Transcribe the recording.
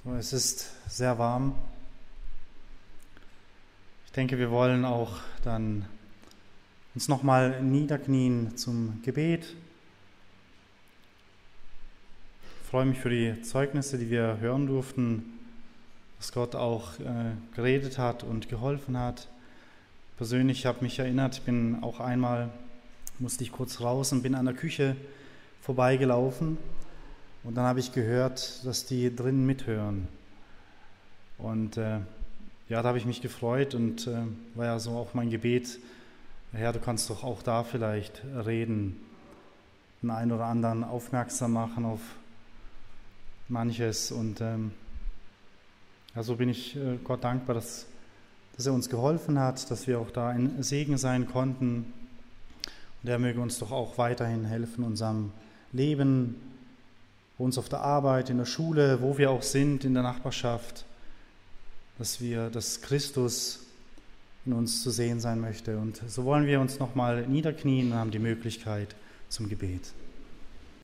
So, es ist sehr warm. Ich denke, wir wollen auch dann uns nochmal niederknien zum Gebet. Ich freue mich für die Zeugnisse, die wir hören durften, dass Gott auch geredet hat und geholfen hat. Persönlich habe mich erinnert, musste ich kurz raus und bin an der Küche vorbeigelaufen und dann habe ich gehört, dass die drinnen mithören. Und da habe ich mich gefreut und war ja so auch mein Gebet, Herr, du kannst doch auch da vielleicht reden, den einen oder anderen aufmerksam machen auf manches. Und so bin ich Gott dankbar, dass er uns geholfen hat, dass wir auch da ein Segen sein konnten. Und er möge uns doch auch weiterhin helfen in unserem Leben, bei uns auf der Arbeit, in der Schule, wo wir auch sind, in der Nachbarschaft, dass Christus in uns zu sehen sein möchte. Und so wollen wir uns nochmal niederknien und haben die Möglichkeit zum Gebet.